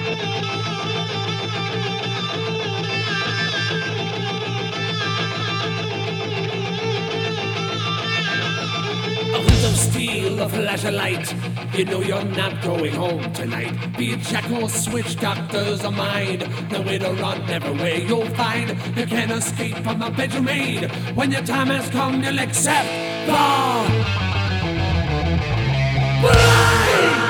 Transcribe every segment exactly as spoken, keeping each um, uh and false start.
A hood of steel, a flash of light. You know you're not going home tonight. Be it jack or switch, doctors of mind. Nowhere to run, everywhere you'll find. You can't escape from the bed you made. When your time has come, you'll accept the blind.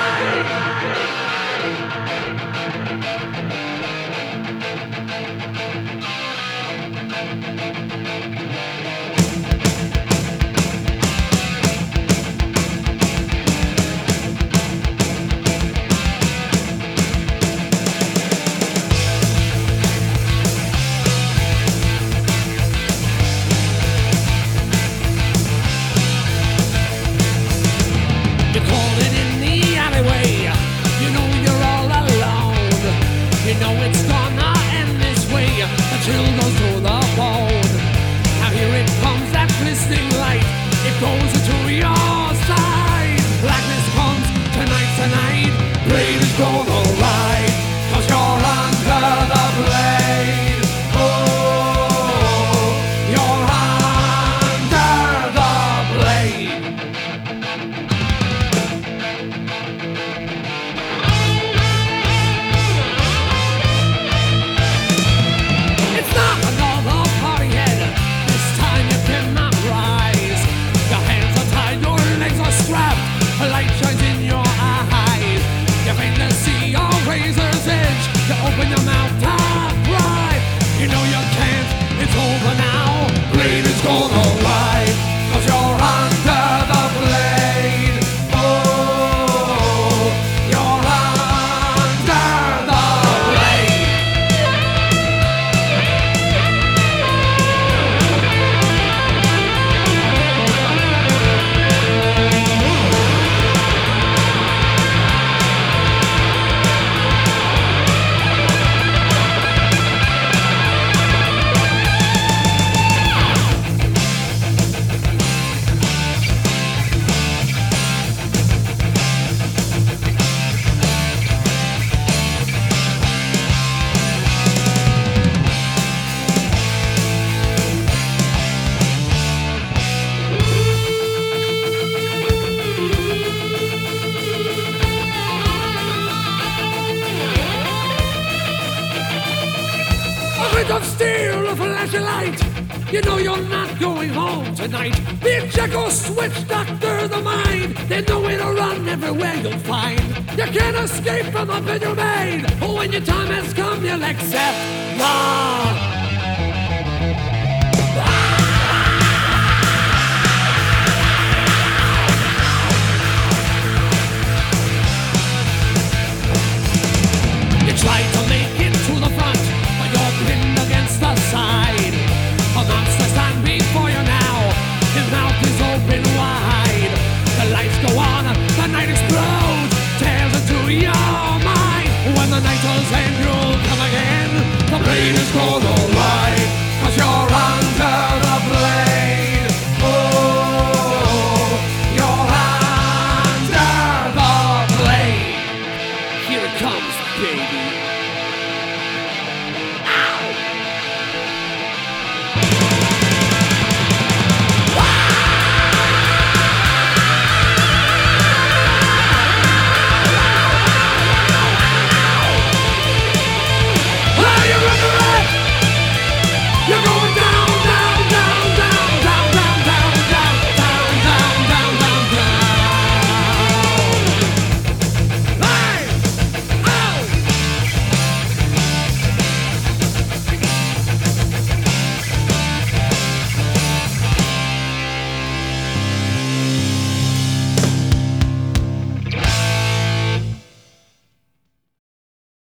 Of steel, a flash of light. You know you're not going home tonight. Be it jack or switch, doctor the mind. There's nowhere to run, everywhere you'll find. You can't escape from the bed you made. When your time has come, you'll accept the